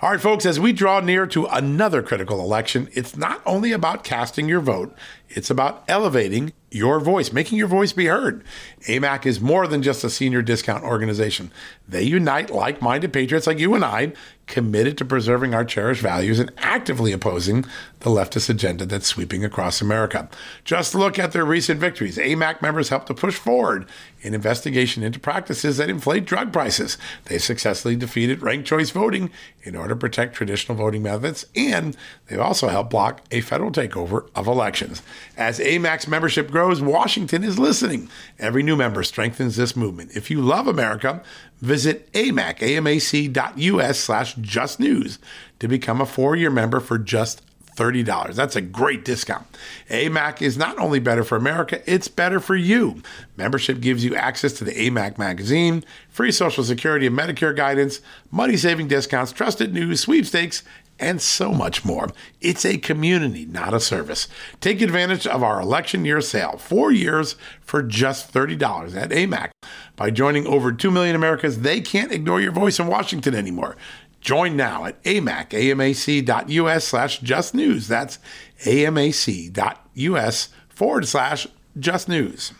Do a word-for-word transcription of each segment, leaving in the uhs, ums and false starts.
All right, folks, as we draw near to another critical election, it's not only about casting your vote, it's about elevating your voice, making your voice be heard. A M A C is more than just a senior discount organization. They unite like-minded patriots like you and I, committed to preserving our cherished values and actively opposing the leftist agenda that's sweeping across America. Just look at their recent victories. A M A C members helped to push forward an investigation into practices that inflate drug prices. They successfully defeated ranked choice voting in order to protect traditional voting methods, and they've also helped block a federal takeover of elections. As A M A C's membership grows, Washington is listening. Every new member strengthens this movement. If you love America, visit A M A C, amac.us slash just news to become a four-year member for just thirty dollars. That's a great discount. A M A C is not only better for America, it's better for you. Membership gives you access to the A M A C magazine, free Social Security and Medicare guidance, money-saving discounts, trusted news, sweepstakes, and so much more. It's a community, not a service. Take advantage of our election year sale, four years for just thirty dollars at A M A C. By joining over two million Americans, they can't ignore your voice in Washington anymore. Join now at amac, amac.us slash just news. That's amac.us forward slash just news.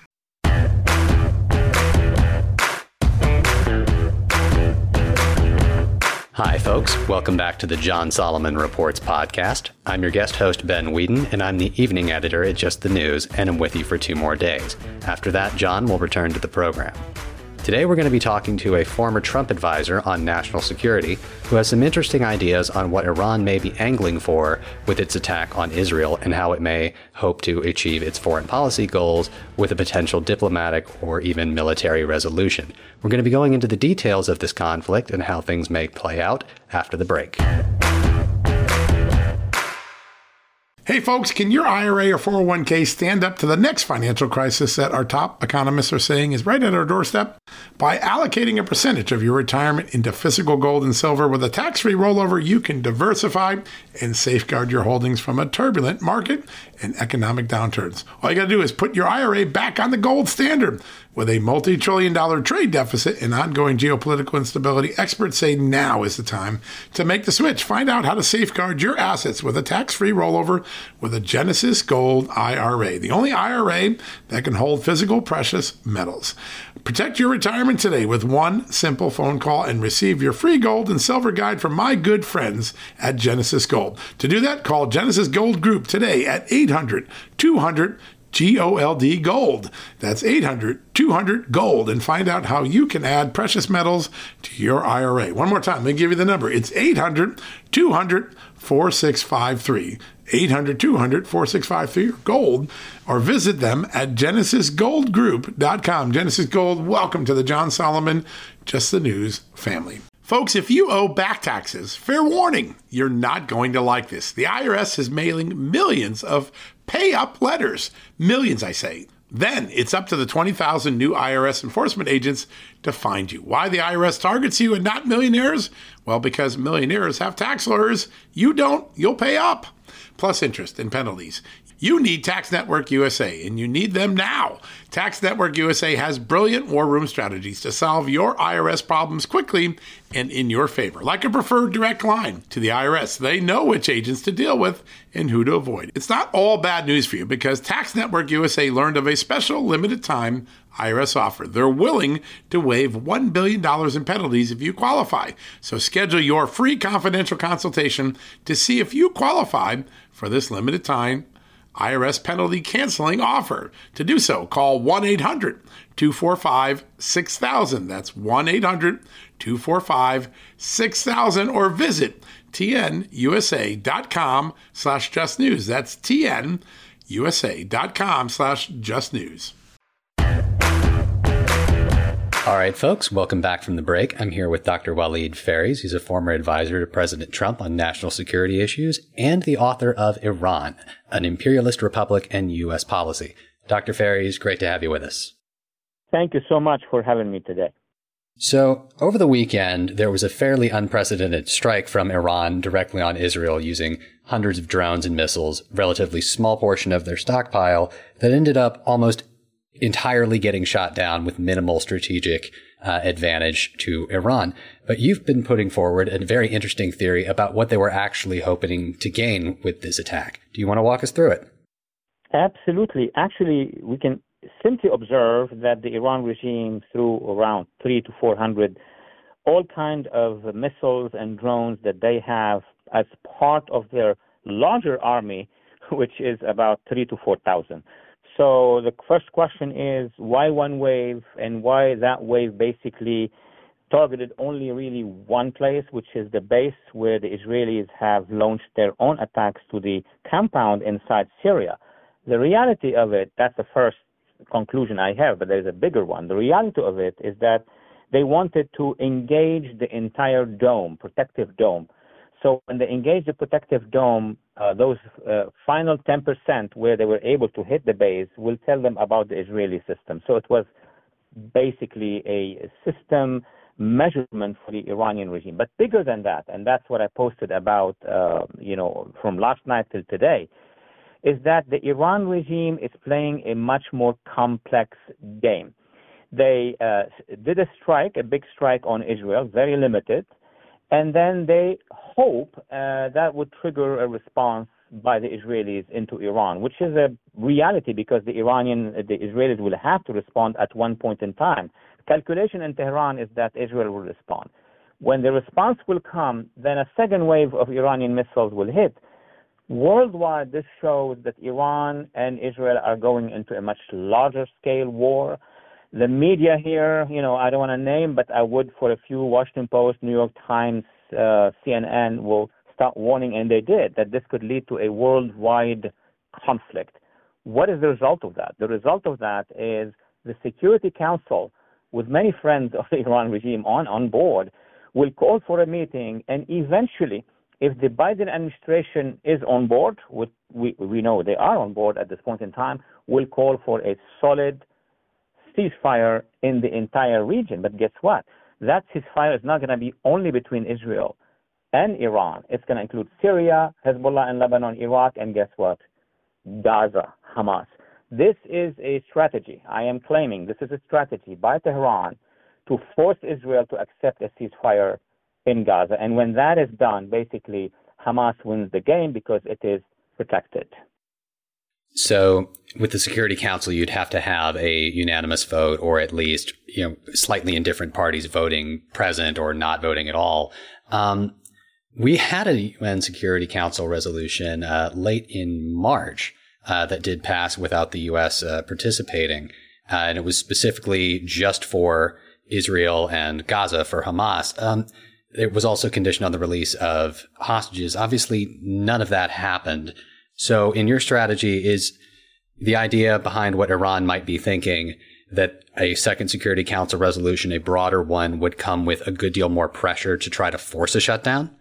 Hi, folks. Welcome back to the John Solomon Reports podcast. I'm your guest host, Ben Whedon, and I'm the evening editor at Just the News, and I'm with you for two more days. After that, John will return to the program. Today, we're going to be talking to a former Trump advisor on national security who has some interesting ideas on what Iran may be angling for with its attack on Israel and how it may hope to achieve its foreign policy goals with a potential diplomatic or even military resolution. We're going to be going into the details of this conflict and how things may play out after the break. Hey folks, can your I R A or four oh one k stand up to the next financial crisis that our top economists are saying is right at our doorstep? By allocating a percentage of your retirement into physical gold and silver with a tax-free rollover, you can diversify and safeguard your holdings from a turbulent market and economic downturns. All you got to do is put your I R A back on the gold standard. With a multi-trillion dollar trade deficit and ongoing geopolitical instability, experts say now is the time to make the switch. Find out how to safeguard your assets with a tax-free rollover with a Genesis Gold I R A, the only I R A that can hold physical precious metals. Protect your retirement today with one simple phone call and receive your free gold and silver guide from my good friends at Genesis Gold. To do that, call Genesis Gold Group today at eight hundred, two hundred, G O L D Gold. That's eight hundred, two hundred, GOLD, and find out how you can add precious metals to your I R A. One more time, let me give you the number. It's eight hundred, two hundred, four six five three. eight hundred, two hundred, four six five three, GOLD, or visit them at genesis gold group dot com. Genesis Gold, welcome to the John Solomon Just the News family. Folks, if you owe back taxes, fair warning, you're not going to like this. The I R S is mailing millions of pay-up letters. Millions, I say. Then it's up to the twenty thousand new I R S enforcement agents to find you. Why the I R S targets you and not millionaires? Well, because millionaires have tax lawyers. You don't, you'll pay up. Plus interest and penalties. You need Tax Network U S A, and you need them now. Tax Network U S A has brilliant war room strategies to solve your I R S problems quickly and in your favor, like a preferred direct line to the I R S. They know which agents to deal with and who to avoid. It's not all bad news for you because Tax Network U S A learned of a special limited time I R S offer. They're willing to waive one billion dollars in penalties if you qualify. So schedule your free confidential consultation to see if you qualify for this limited time I R S penalty canceling offer. To do so, call one eight hundred, two four five, six thousand. That's one eight hundred, two four five, six thousand or visit tnusa.com slash just news. That's tnusa.com slash just news. All right, folks, welcome back from the break. I'm here with Doctor Walid Phares. He's a former advisor to President Trump on national security issues and the author of Iran, an Imperialist Republic and U S Policy. Doctor Phares, great to have you with us. Thank you so much for having me today. So, over the weekend, there was a fairly unprecedented strike from Iran directly on Israel using hundreds of drones and missiles, relatively small portion of their stockpile, that ended up almost entirely getting shot down with minimal strategic uh, advantage to Iran. But you've been putting forward a very interesting theory about what they were actually hoping to gain with this attack. Do you want to walk us through it? Absolutely. Actually, we can simply observe that the Iran regime threw around three to four hundred all kind of missiles and drones that they have as part of their larger army, which is about three to four thousand. So the first question is, why one wave, and why that wave basically targeted only really one place, which is the base where the Israelis have launched their own attacks to the compound inside Syria. The reality of it, that's the first conclusion I have, but there's a bigger one. The reality of it is that they wanted to engage the entire dome, protective dome. So when they engaged the protective dome, uh, those uh, final ten percent where they were able to hit the base will tell them about the Israeli system. So it was basically a system measurement for the Iranian regime. But bigger than that, and that's what I posted about, uh, you know, from last night till today, is that the Iran regime is playing a much more complex game. They uh, did a strike, a big strike on Israel, very limited, and then they hope uh, that would trigger a response by the Israelis into Iran, which is a reality because the Iranian, the Israelis will have to respond at one point in time. Calculation in Tehran is that Israel will respond. When the response will come, then a second wave of Iranian missiles will hit. Worldwide, this shows that Iran and Israel are going into a much larger scale war. The media here, you know, I don't want to name, but I would for a few, Washington Post, New York Times, uh, C N N will start warning, and they did, that this could lead to a worldwide conflict. What is the result of that? The result of that is the Security Council, with many friends of the Iran regime on, on board, will call for a meeting, and eventually, if the Biden administration is on board, which we, we know they are on board at this point in time, will call for a solid ceasefire in the entire region. But guess what? That ceasefire is not going to be only between Israel and Iran. It's going to include Syria, Hezbollah in Lebanon, Iraq, and guess what? Gaza, Hamas. This is a strategy. I am claiming this is a strategy by Tehran to force Israel to accept a ceasefire in Gaza. And when that is done, basically, Hamas wins the game because it is protected. So with the Security Council, you'd have to have a unanimous vote, or at least, you know, slightly indifferent parties voting present or not voting at all. Um, we had a U N Security Council resolution uh, late in March uh, that did pass without the U S uh, participating. Uh, and it was specifically just for Israel and Gaza, for Hamas. Um, It was also conditioned on the release of hostages. Obviously, none of that happened. So in your strategy, is the idea behind what Iran might be thinking that a second Security Council resolution, a broader one, would come with a good deal more pressure to try to force a shutdown?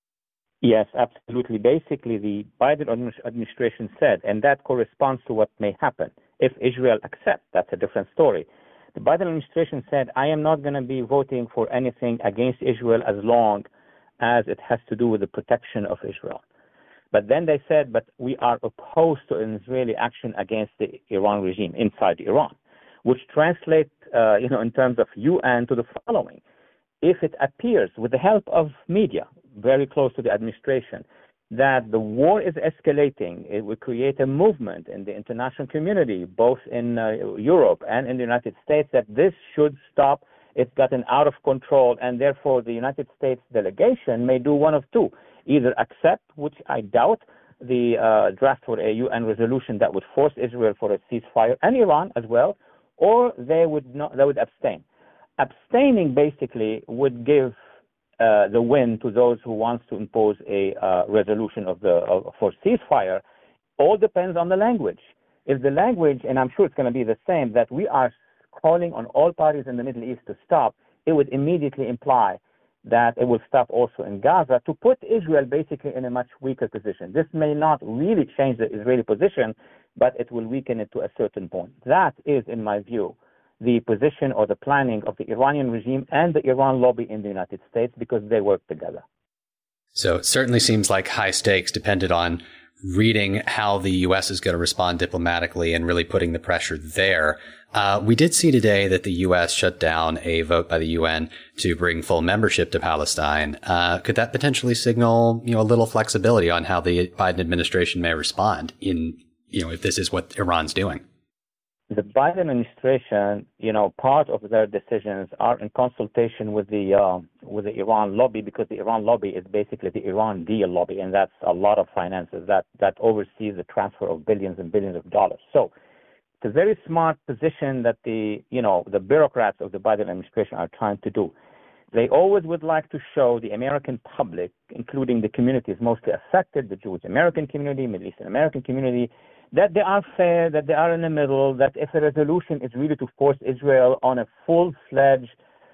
Yes, absolutely. Basically, the Biden administration said, and that corresponds to what may happen if Israel accepts. That's a different story. The Biden administration said, I am not going to be voting for anything against Israel as long as it has to do with the protection of Israel. But then they said, but we are opposed to an Israeli action against the Iran regime inside Iran, which translates, uh, you know, in terms of U N to the following. If it appears, with the help of media, very close to the administration, that the war is escalating, it will create a movement in the international community, both in uh, Europe and in the United States, that this should stop. It's gotten out of control, and therefore the United States delegation may do one of two. Either accept, which I doubt, the uh, draft for a U N resolution that would force Israel for a ceasefire, and Iran as well, or they would not, they would abstain. Abstaining basically would give uh, the win to those who wants to impose a uh, resolution of the of, for ceasefire. All depends on the language. If the language, and I'm sure it's going to be the same, that we are calling on all parties in the Middle East to stop, it would immediately imply that it will stop also in Gaza, to put Israel basically in a much weaker position. This may not really change the Israeli position, but it will weaken it to a certain point. That is, in my view, the position or the planning of the Iranian regime and the Iran lobby in the United States, because they work together. So it certainly seems like high stakes depended on reading how the U S is going to respond diplomatically and really putting the pressure there. Uh, we did see today that the U S shut down a vote by the U N to bring full membership to Palestine. Uh, could that potentially signal, you know, a little flexibility on how the Biden administration may respond in, you know, if this is what Iran's doing? The Biden administration, you know, part of their decisions are in consultation with the uh, with the Iran lobby, because the Iran lobby is basically the Iran deal lobby, and that's a lot of finances that that oversees the transfer of billions and billions of dollars. So it's a very smart position that the, you know, the bureaucrats of the Biden administration are trying to do. They always would like to show the American public, including the communities mostly affected, the Jewish American community, Middle Eastern American community, that they are fair, that they are in the middle, that if a resolution is really to force Israel on a full-fledged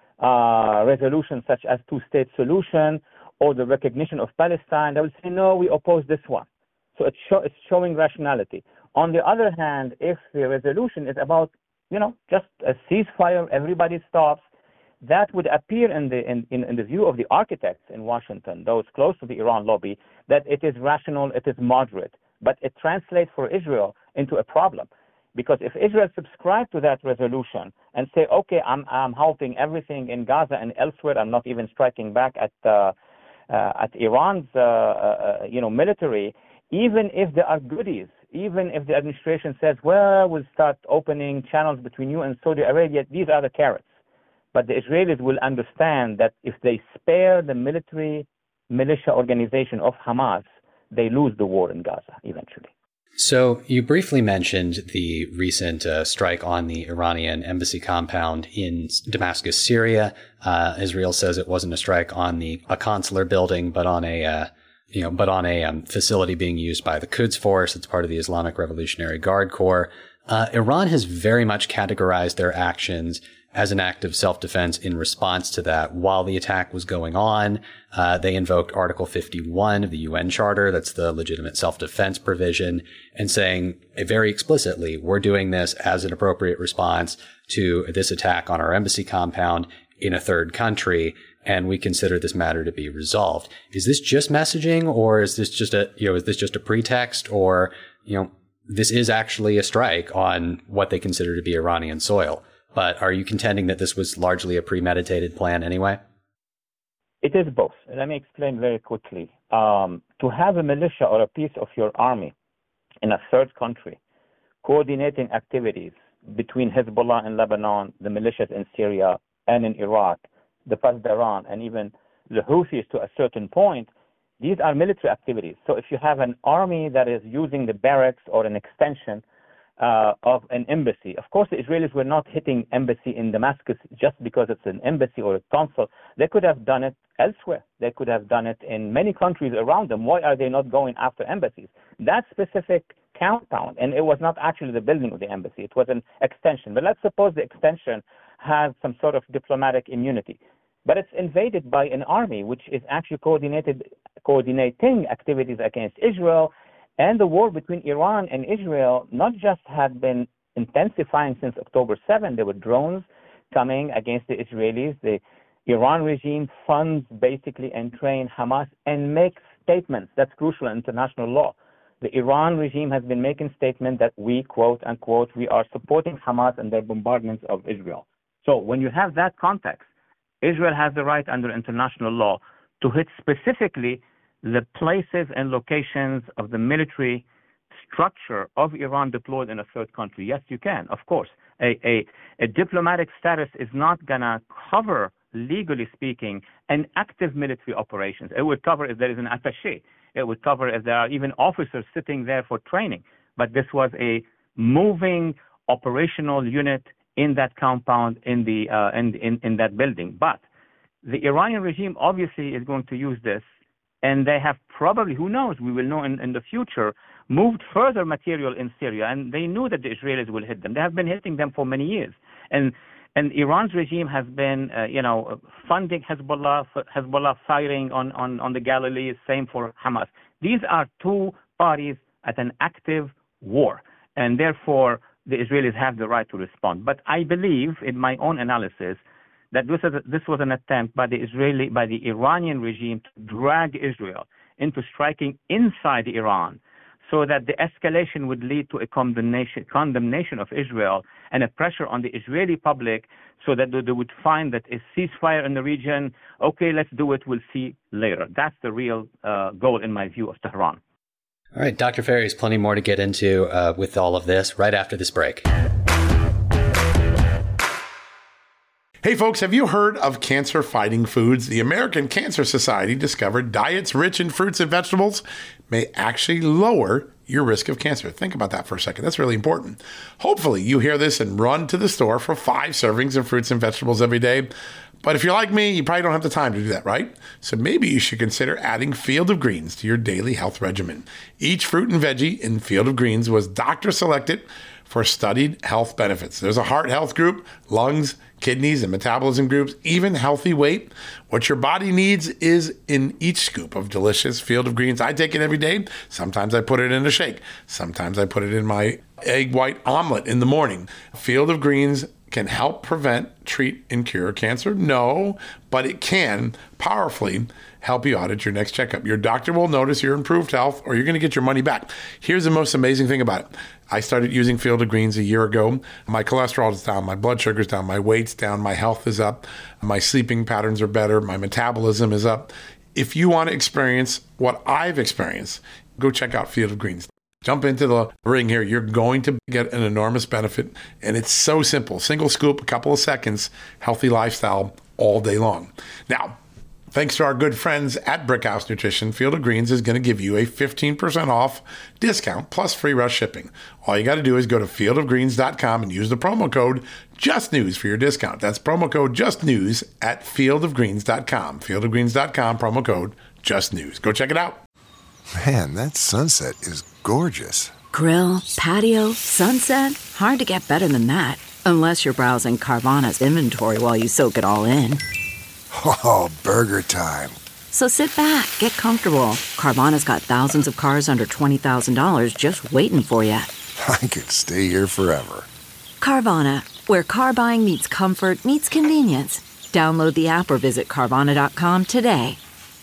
uh, resolution such as two-state solution or the recognition of Palestine, they will say, no, we oppose this one. So it's, show, it's showing rationality. On the other hand, if the resolution is about, you know, just a ceasefire, everybody stops, that would appear in the in, in, in the view of the architects in Washington, those close to the Iran lobby, that it is rational, it is moderate. But it translates for Israel into a problem. Because if Israel subscribes to that resolution and say, okay, I'm, I'm halting everything in Gaza and elsewhere, I'm not even striking back at uh, uh, at Iran's uh, uh, you know, military, even if there are goodies, even if the administration says, well, we'll start opening channels between you and Saudi Arabia, these are the carrots. But the Israelis will understand that if they spare the military militia organization of Hamas, they lose the war in Gaza eventually. So you briefly mentioned the recent uh, strike on the Iranian embassy compound in Damascus, Syria. Uh, Israel says it wasn't a strike on the a consular building, but on a uh, you know, but on a um, facility being used by the Quds Force. It's part of the Islamic Revolutionary Guard Corps. Uh, Iran has very much categorized their actions as an act of self-defense in response to that. While the attack was going on, uh, they invoked Article fifty-one of the U N Charter, that's the legitimate self-defense provision, and saying very explicitly, we're doing this as an appropriate response to this attack on our embassy compound in a third country, and we consider this matter to be resolved. Is this just messaging, or is this just a, you know, is this just a pretext, or, you know, this is actually a strike on what they consider to be Iranian soil? But are you contending that this was largely a premeditated plan anyway? It is both. Let me explain very quickly. Um, to have a militia or a piece of your army in a third country coordinating activities between Hezbollah in Lebanon, the militias in Syria and in Iraq, the Pasdaran, and even the Houthis to a certain point, these are military activities. So if you have an army that is using the barracks or an extension Uh, of an embassy. Of course, the Israelis were not hitting embassy in Damascus just because it's an embassy or a consul. They could have done it elsewhere. They could have done it in many countries around them. Why are they not going after embassies? That specific compound, and it was not actually the building of the embassy, it was an extension. But let's suppose the extension has some sort of diplomatic immunity. But it's invaded by an army, which is actually coordinated, coordinating activities against Israel. And the war between Iran and Israel not just had been intensifying since October seventh. There were drones coming against the Israelis. The Iran regime funds basically and train Hamas and makes statements. That's crucial in international law. The Iran regime has been making statements that we, quote unquote, we are supporting Hamas and their bombardments of Israel. So when you have that context, Israel has the right under international law to hit specifically the places and locations of the military structure of Iran deployed in a third country. Yes, you can, of course. A, a, a diplomatic status is not going to cover, legally speaking, an active military operations. It would cover if there is an attaché. It would cover if there are even officers sitting there for training. But this was a moving operational unit in that compound, in, the, uh, in, in, in that building. But the Iranian regime obviously is going to use this. And they have probably, who knows, we will know in, in the future, moved further material in Syria. And they knew that the Israelis will hit them. They have been hitting them for many years. And and Iran's regime has been, uh, you know, funding Hezbollah, Hezbollah firing on, on, on the Galilee, same for Hamas. These are two parties at an active war. And therefore, the Israelis have the right to respond. But I believe, in my own analysis, that this, is a, this was an attempt by the Israeli, by the Iranian regime to drag Israel into striking inside Iran so that the escalation would lead to a condemnation, condemnation of Israel and a pressure on the Israeli public so that they would find that a ceasefire in the region, okay, let's do it, we'll see later. That's the real uh, goal, in my view, of Tehran. All right, Doctor Fares, plenty more to get into uh, with all of this right after this break. Hey folks, have you heard of cancer-fighting foods? The American Cancer Society discovered diets rich in fruits and vegetables may actually lower your risk of cancer. Think about that for a second. That's really important. Hopefully you hear this and run to the store for five servings of fruits and vegetables every day. But if you're like me, you probably don't have the time to do that, right? So maybe you should consider adding Field of Greens to your daily health regimen. Each fruit and veggie in Field of Greens was doctor selected for studied health benefits. There's a heart health group, lungs, kidneys, and metabolism groups, even healthy weight. What your body needs is in each scoop of delicious Field of Greens. I take it every day. Sometimes I put it in a shake. Sometimes I put it in my egg white omelet in the morning. Field of Greens can help prevent, treat, and cure cancer? No, but it can powerfully help you out at your next checkup. Your doctor will notice your improved health, or you're going to get your money back. Here's the most amazing thing about it. I started using Field of Greens a year ago. My cholesterol is down, my blood sugar's down, my weight's down, my health is up, my sleeping patterns are better, my metabolism is up. If you want to experience what I've experienced, go check out Field of Greens. Jump into the ring here. You're going to get an enormous benefit, and it's so simple. Single scoop, a couple of seconds, healthy lifestyle all day long. Now, thanks to our good friends at Brickhouse Nutrition, Field of Greens is going to give you a fifteen percent off discount plus free rush shipping. All you got to do is go to field of greens dot com and use the promo code JUSTNEWS for your discount. That's promo code JUSTNEWS at field of greens dot com. field of greens dot com, promo code JUSTNEWS. Go check it out. Man, that sunset is gorgeous. Grill, patio, sunset. Hard to get better than that. Unless you're browsing Carvana's inventory while you soak it all in. Oh, burger time. So sit back, get comfortable. Carvana's got thousands of cars under twenty thousand dollars just waiting for you. I could stay here forever. Carvana, where car buying meets comfort meets convenience. Download the app or visit Carvana dot com today.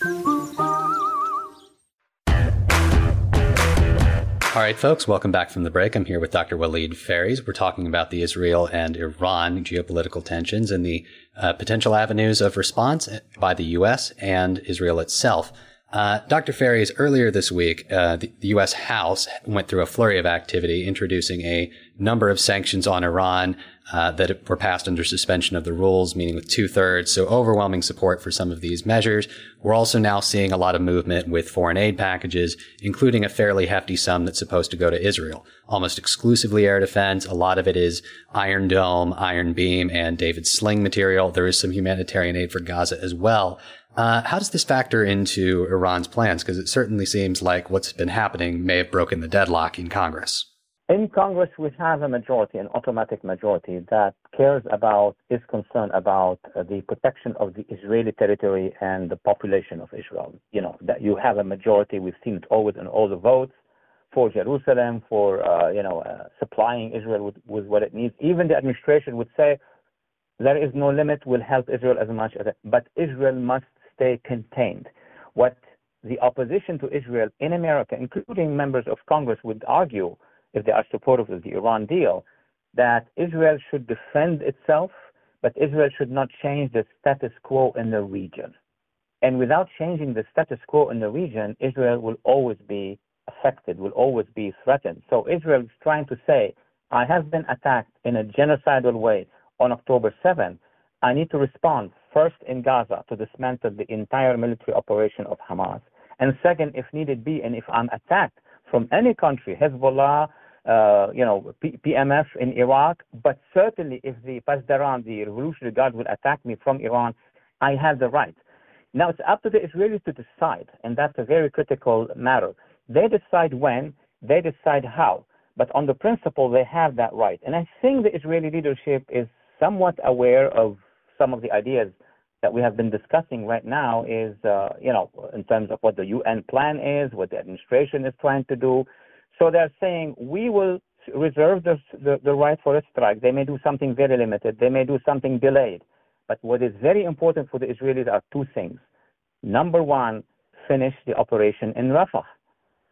All right, folks, welcome back from the break. I'm here with Doctor Walid Fares. We're talking about the Israel and Iran geopolitical tensions and the uh, potential avenues of response by the U S and Israel itself. Uh, Doctor Fares, earlier this week, uh, the, the U S House went through a flurry of activity, introducing a number of sanctions on Iran uh, that were passed under suspension of the rules, meaning with two-thirds, so overwhelming support for some of these measures. We're also now seeing a lot of movement with foreign aid packages, including a fairly hefty sum that's supposed to go to Israel. Almost exclusively air defense. A lot of it is Iron Dome, Iron Beam, and David's Sling material. There is some humanitarian aid for Gaza as well. Uh, how does this factor into Iran's plans? Because it certainly seems like what's been happening may have broken the deadlock in Congress. In Congress, we have a majority, an automatic majority, that cares about, is concerned about uh, the protection of the Israeli territory and the population of Israel. You know, that you have a majority, we've seen it always in all the votes, for Jerusalem, for, uh, you know, uh, supplying Israel with, with what it needs. Even the administration would say, there is no limit, we'll help Israel as much as it, but Israel must stay contained. What the opposition to Israel in America, including members of Congress, would argue, if they are supportive of the Iran deal, that Israel should defend itself, but Israel should not change the status quo in the region. And without changing the status quo in the region, Israel will always be affected, will always be threatened. So Israel is trying to say, I have been attacked in a genocidal way on October seventh. I need to respond first in Gaza to dismantle the entire military operation of Hamas. And second, if needed be, and if I'm attacked from any country, Hezbollah, uh, you know, P- PMF in Iraq, but certainly if the Pasdaran, the Revolutionary Guard, will attack me from Iran, I have the right. Now, it's up to the Israelis to decide, and that's a very critical matter. They decide when, they decide how, but on the principle, they have that right. And I think the Israeli leadership is somewhat aware of some of the ideas that we have been discussing right now is, uh, you know, in terms of what the U N plan is, what the administration is trying to do. So they're saying, we will reserve the, the, the right for a strike. They may do something very limited. They may do something delayed. But what is very important for the Israelis are two things. Number one, finish the operation in Rafah.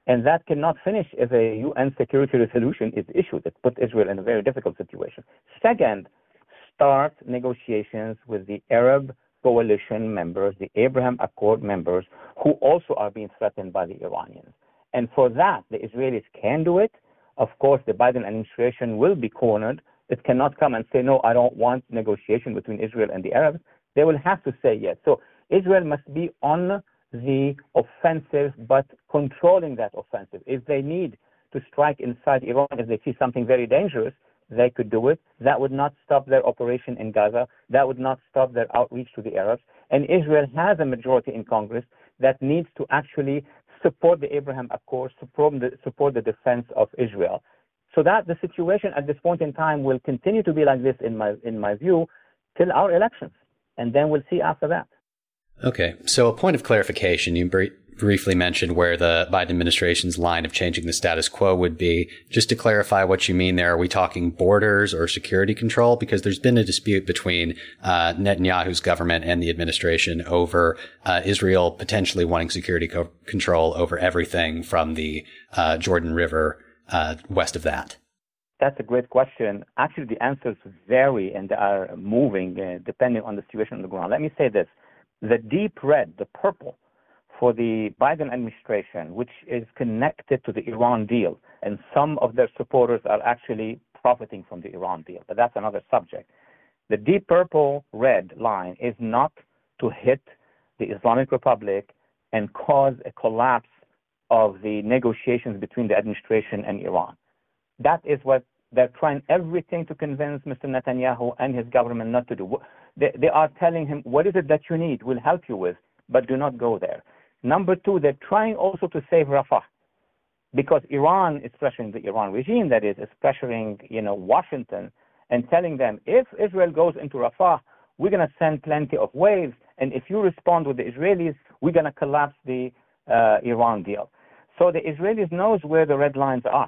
And that cannot finish if a U N security resolution is issued. It puts Israel in a very difficult situation. Second, start negotiations with the Arab coalition members, the Abraham Accord members, who also are being threatened by the Iranians. And for that, the Israelis can do it. Of course, the Biden administration will be cornered. It cannot come and say, no, I don't want negotiation between Israel and the Arabs. They will have to say yes. So Israel must be on the offensive, but controlling that offensive. If they need to strike inside Iran, if they see something very dangerous, they could do it. That would not stop their operation in Gaza. That would not stop their outreach to the Arabs. And Israel has a majority in Congress that needs to actually support the Abraham Accords, support the, support the defense of Israel. So that the situation at this point in time will continue to be like this, in my in my view, till our elections. And then we'll see after that. Okay. So a point of clarification, you br- briefly mentioned where the Biden administration's line of changing the status quo would be. Just to clarify what you mean there, are we talking borders or security control? Because there's been a dispute between uh, Netanyahu's government and the administration over uh, Israel potentially wanting security co- control over everything from the uh, Jordan River uh, west of that. That's a great question. Actually, the answers vary and they are moving uh, depending on the situation on the ground. Let me say this. The deep red, the purple, for the Biden administration, which is connected to the Iran deal, and some of their supporters are actually profiting from the Iran deal, but that's another subject. The deep purple red line is not to hit the Islamic Republic and cause a collapse of the negotiations between the administration and Iran. That is what they're trying everything to convince Mister Netanyahu and his government not to do. They, they are telling him, what is it that you need? We'll help you with, but do not go there. Number two, they're trying also to save Rafah, because Iran is pressuring the Iran regime, that is, is pressuring, you know, Washington and telling them, if Israel goes into Rafah, we're going to send plenty of waves, and if you respond with the Israelis, we're going to collapse the uh, Iran deal. So the Israelis knows where the red lines are.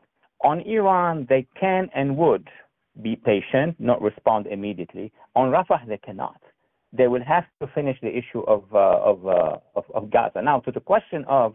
On Iran, they can and would be patient, not respond immediately. On Rafah, they cannot. They will have to finish the issue of, uh, of, uh, of, of Gaza. Now, to the question of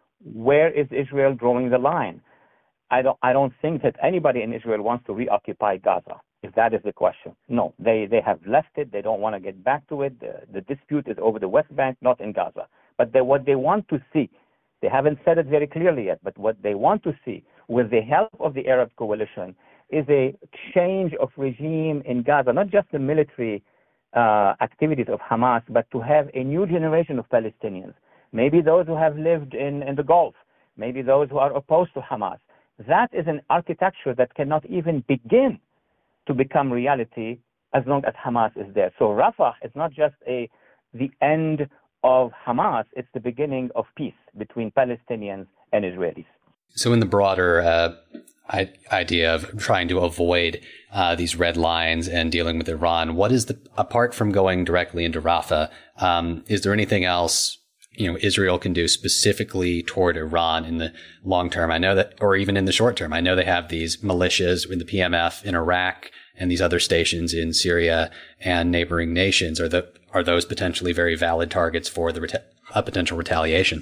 where is Israel drawing the line, I don't, I don't think that anybody in Israel wants to reoccupy Gaza, if that is the question. No, they, they have left it. They don't want to get back to it. The, the dispute is over the West Bank, not in Gaza. But they, what they want to see, they haven't said it very clearly yet, but what they want to see, with the help of the Arab coalition, is a change of regime in Gaza, not just the military uh, activities of Hamas, but to have a new generation of Palestinians, maybe those who have lived in, in the Gulf, maybe those who are opposed to Hamas. That is an architecture that cannot even begin to become reality as long as Hamas is there. So Rafah is not just a the end of Hamas, it's the beginning of peace between Palestinians and Israelis. So in the broader uh, I- idea of trying to avoid uh, these red lines and dealing with Iran, what is the, apart from going directly into Rafah, um, is there anything else, you know, Israel can do specifically toward Iran in the long term? I know that, or even in the short term, I know they have these militias in the P M F in Iraq and these other stations in Syria and neighboring nations. Are the, are those potentially very valid targets for the reta- a potential retaliation?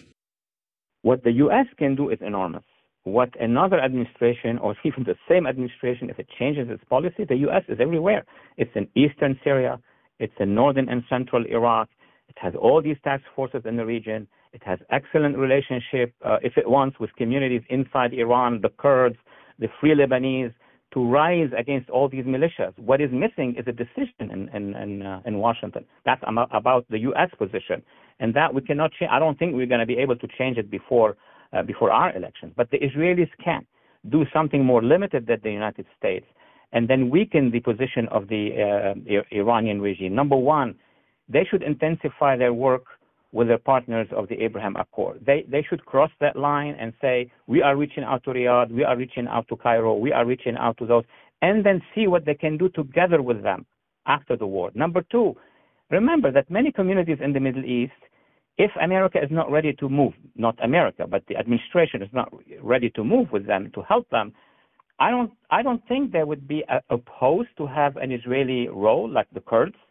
What the U S can do is enormous. What another administration, or even the same administration, if it changes its policy, the U S is everywhere. It's in eastern Syria. It's in northern and central Iraq. It has all these task forces in the region. It has excellent relationship, uh, if it wants, with communities inside Iran, the Kurds, the Free Lebanese, to rise against all these militias. What is missing is a decision in in, in, uh, in Washington. That's about the U S position. And that we cannot change. I don't think we're going to be able to change it before uh, before our elections. But the Israelis can do something more limited than the United States, and then weaken the position of the uh, Iranian regime. Number one, they should intensify their work with their partners of the Abraham Accord. They they should cross that line and say, we are reaching out to Riyadh, we are reaching out to Cairo, we are reaching out to those, and then see what they can do together with them after the war. Number two, remember that many communities in the Middle East, if America is not ready to move, not America, but the administration is not ready to move with them, to help them, I don't I don't think they would be uh, opposed to have an Israeli role like the Kurds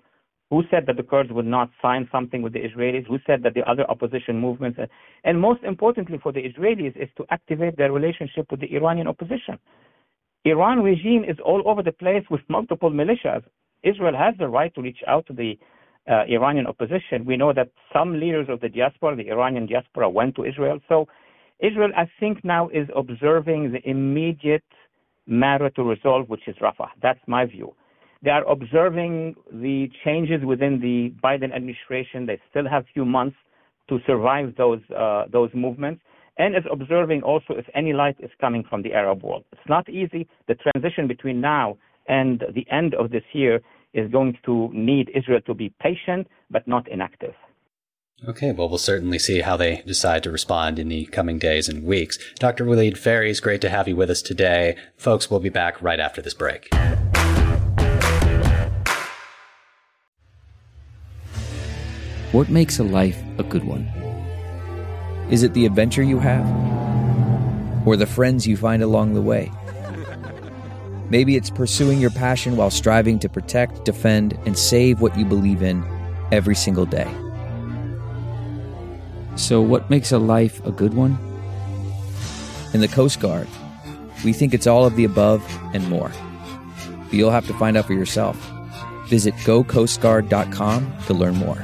Who said that the Kurds would not sign something with the Israelis? Who said that the other opposition movements, and most importantly for the Israelis, is to activate their relationship with the Iranian opposition? Iran regime is all over the place with multiple militias. Israel has the right to reach out to the uh, Iranian opposition. We know that some leaders of the diaspora, the Iranian diaspora, went to Israel. So Israel, I think, now is observing the immediate matter to resolve, which is Rafah. That's my view. They are observing the changes within the Biden administration. They still have a few months to survive those uh, those movements, and is observing also if any light is coming from the Arab world. It's not easy. The transition between now and the end of this year is going to need Israel to be patient, but not inactive. Okay, well, we'll certainly see how they decide to respond in the coming days and weeks. Doctor Walid Phares, great to have you with us today. Folks, we'll be back right after this break. What makes a life a good one? Is it the adventure you have? Or the friends you find along the way? Maybe it's pursuing your passion while striving to protect, defend, and save what you believe in every single day. So what makes a life a good one? In the Coast Guard, we think it's all of the above and more. But you'll have to find out for yourself. Visit go coast guard dot com to learn more.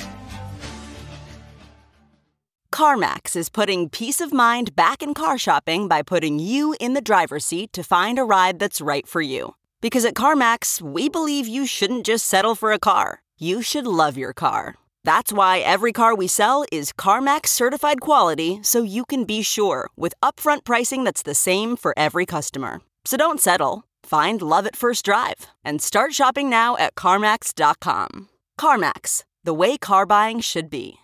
CarMax is putting peace of mind back in car shopping by putting you in the driver's seat to find a ride that's right for you. Because at CarMax, we believe you shouldn't just settle for a car. You should love your car. That's why every car we sell is CarMax certified quality, so you can be sure with upfront pricing that's the same for every customer. So don't settle. Find love at first drive and start shopping now at CarMax dot com. CarMax, the way car buying should be.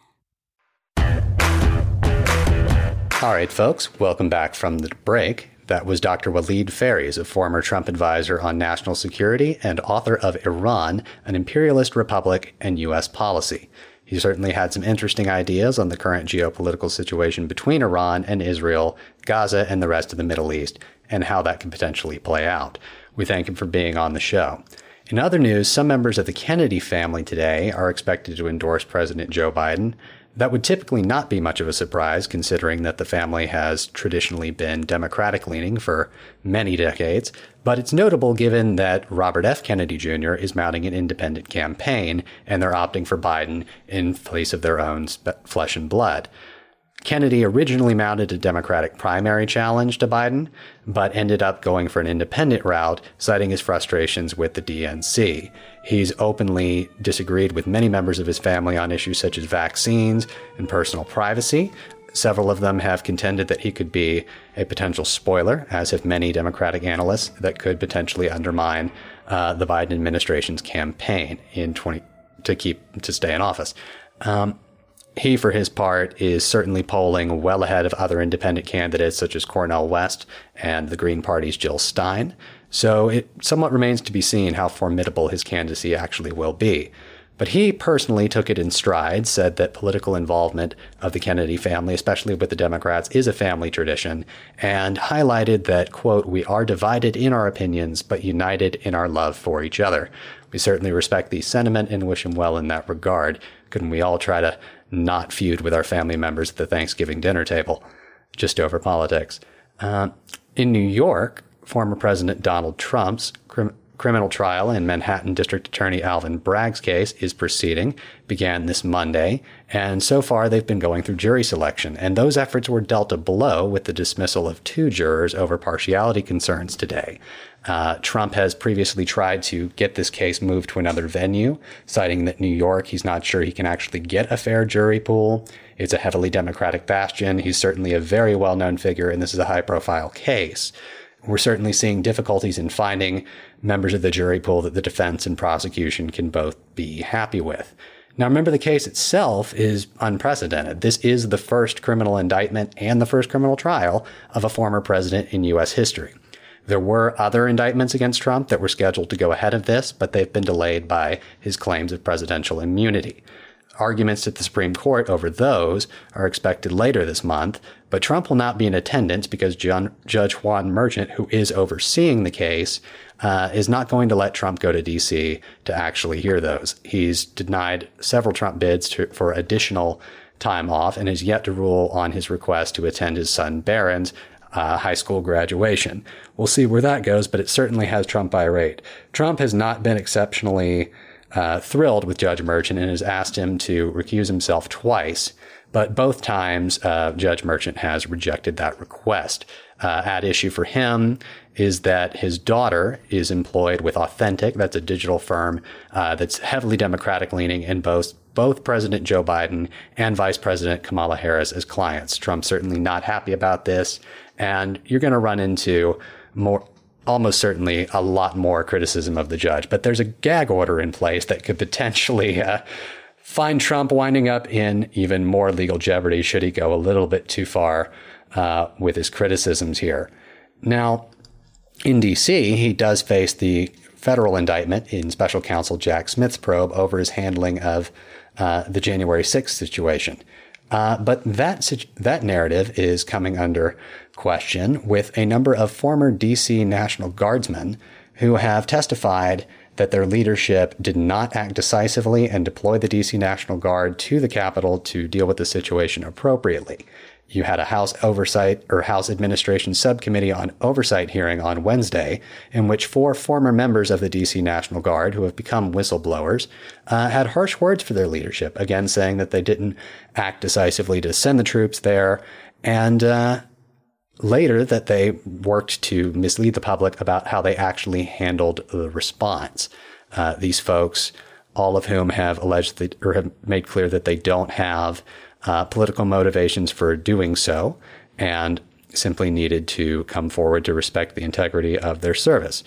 All right, folks, welcome back from the break. That was Doctor Walid Phares, a former Trump advisor on national security and author of Iran, an Imperialist Republic and U S Policy. He certainly had some interesting ideas on the current geopolitical situation between Iran and Israel, Gaza, and the rest of the Middle East, and how that could potentially play out. We thank him for being on the show. In other news, some members of the Kennedy family today are expected to endorse President Joe Biden. That would typically not be much of a surprise, considering that the family has traditionally been Democratic-leaning for many decades, but it's notable given that Robert F. Kennedy Junior is mounting an independent campaign, and they're opting for Biden in place of their own spe- flesh and blood. Kennedy originally mounted a Democratic primary challenge to Biden, but ended up going for an independent route, citing his frustrations with the D N C. He's openly disagreed with many members of his family on issues such as vaccines and personal privacy. Several of them have contended that he could be a potential spoiler, as have many Democratic analysts, that could potentially undermine uh, the Biden administration's campaign in twenty to keep to stay in office. Um, He, for his part, is certainly polling well ahead of other independent candidates such as Cornel West and the Green Party's Jill Stein. So it somewhat remains to be seen how formidable his candidacy actually will be. But he personally took it in stride, said that political involvement of the Kennedy family, especially with the Democrats, is a family tradition, and highlighted that, quote, "We are divided in our opinions, but united in our love for each other." We certainly respect the sentiment and wish him well in that regard. Couldn't we all try to not feud with our family members at the Thanksgiving dinner table, just over politics? Uh, in New York, former President Donald Trump's crim- criminal trial in Manhattan District Attorney Alvin Bragg's case is proceeding, began this Monday, and so far they've been going through jury selection, and those efforts were dealt a blow with the dismissal of two jurors over partiality concerns today. Uh, Trump has previously tried to get this case moved to another venue, citing that New York, he's not sure he can actually get a fair jury pool. It's a heavily Democratic bastion. He's certainly a very well-known figure, and this is a high-profile case. We're certainly seeing difficulties in finding members of the jury pool that the defense and prosecution can both be happy with. Now, remember, the case itself is unprecedented. This is the first criminal indictment and the first criminal trial of a former president in U S history. There were other indictments against Trump that were scheduled to go ahead of this, but they've been delayed by his claims of presidential immunity. Arguments at the Supreme Court over those are expected later this month, but Trump will not be in attendance because John, Judge Juan Merchant, who is overseeing the case, uh, is not going to let Trump go to D C to actually hear those. He's denied several Trump bids to, for additional time off and is yet to rule on his request to attend his son Barron's uh, high school graduation. We'll see where that goes, but it certainly has Trump irate. Trump has not been exceptionally Uh, thrilled with Judge Merchant and has asked him to recuse himself twice, but both times uh, Judge Merchant has rejected that request. Uh, at issue for him is that his daughter is employed with Authentic. That's a digital firm uh, that's heavily Democratic leaning and boasts both President Joe Biden and Vice President Kamala Harris as clients. Trump's certainly not happy about this, and you're going to run into more almost certainly a lot more criticism of the judge. But there's a gag order in place that could potentially uh, find Trump winding up in even more legal jeopardy should he go a little bit too far uh, with his criticisms here. Now, in D C, he does face the federal indictment in Special Counsel Jack Smith's probe over his handling of uh, the January sixth situation. Uh, but that that narrative is coming under question with a number of former D C National Guardsmen who have testified that their leadership did not act decisively and deploy the D C National Guard to the Capitol to deal with the situation appropriately. You had a House Oversight or House Administration Subcommittee on Oversight hearing on Wednesday in which four former members of the D C National Guard who have become whistleblowers uh, had harsh words for their leadership, again saying that they didn't act decisively to send the troops there, and uh, later that they worked to mislead the public about how they actually handled the response. Uh, these folks, all of whom have alleged that, or have made clear that they don't have Uh, political motivations for doing so and simply needed to come forward to respect the integrity of their service.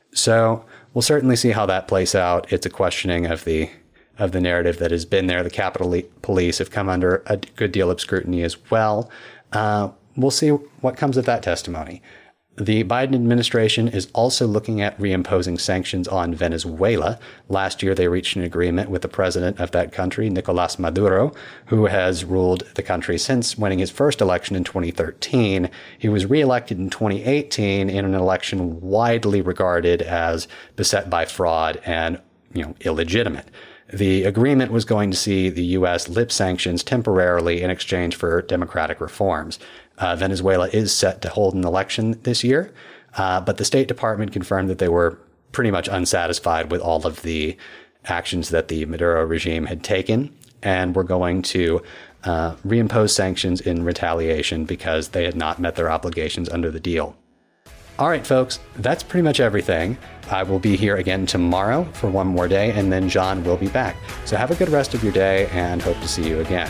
So we'll certainly see how that plays out. It's a questioning of the of the narrative that has been there. The Capitol Police have come under a good deal of scrutiny as well. Uh, we'll see what comes of that testimony. The Biden administration is also looking at reimposing sanctions on Venezuela. Last year, they reached an agreement with the president of that country, Nicolas Maduro, who has ruled the country since winning his first election in twenty thirteen. He was reelected in twenty eighteen in an election widely regarded as beset by fraud and, you know, illegitimate. The agreement was going to see the U S lift sanctions temporarily in exchange for democratic reforms. Uh, Venezuela is set to hold an election this year, uh, but the State Department confirmed that they were pretty much unsatisfied with all of the actions that the Maduro regime had taken and were going to uh, reimpose sanctions in retaliation because they had not met their obligations under the deal. All right, folks, that's pretty much everything. I will be here again tomorrow for one more day, and then John will be back. So have a good rest of your day and hope to see you again.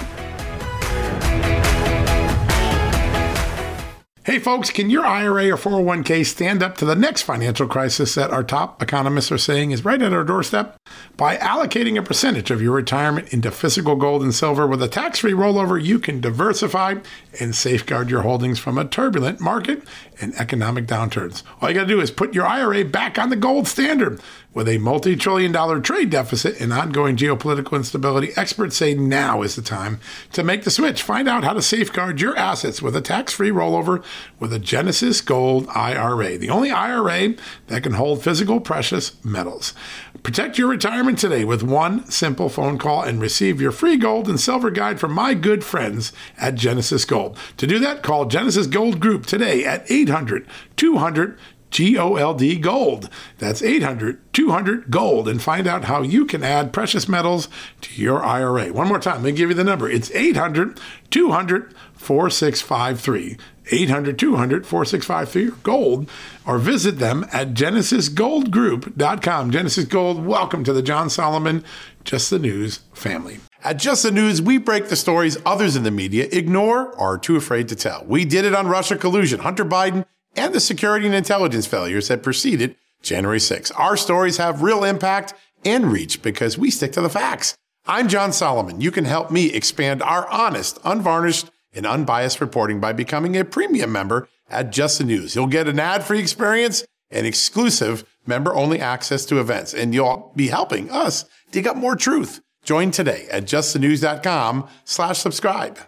Hey folks, can your I R A or four oh one k stand up to the next financial crisis that our top economists are saying is right at our doorstep? By allocating a percentage of your retirement into physical gold and silver with a tax-free rollover, you can diversify and safeguard your holdings from a turbulent market and economic downturns. All you got to do is put your I R A back on the gold standard. With a multi-trillion dollar trade deficit and ongoing geopolitical instability, experts say now is the time to make the switch. Find out how to safeguard your assets with a tax-free rollover with a Genesis Gold I R A, the only I R A that can hold physical precious metals. Protect your retirement today with one simple phone call and receive your free gold and silver guide from my good friends at Genesis Gold. To do that, call Genesis Gold Group today at eight hundred two hundred G O L D Gold. That's eight hundred two hundred Gold, and find out how you can add precious metals to your I R A. One more time, let me give you the number. It's eight hundred two hundred four six five three. eight hundred two hundred four six five three or gold, or visit them at genesis gold group dot com. Genesis Gold, welcome to the John Solomon Just the News family. At Just the News, we break the stories others in the media ignore or are too afraid to tell. We did it on Russia collusion, Hunter Biden, and the security and intelligence failures that preceded January sixth. Our stories have real impact and reach because we stick to the facts. I'm John Solomon. You can help me expand our honest, unvarnished, and unbiased reporting by becoming a premium member at Just the News. You'll get an ad-free experience and exclusive member-only access to events, and you'll be helping us dig up more truth. Join today at justthenews.com slash subscribe.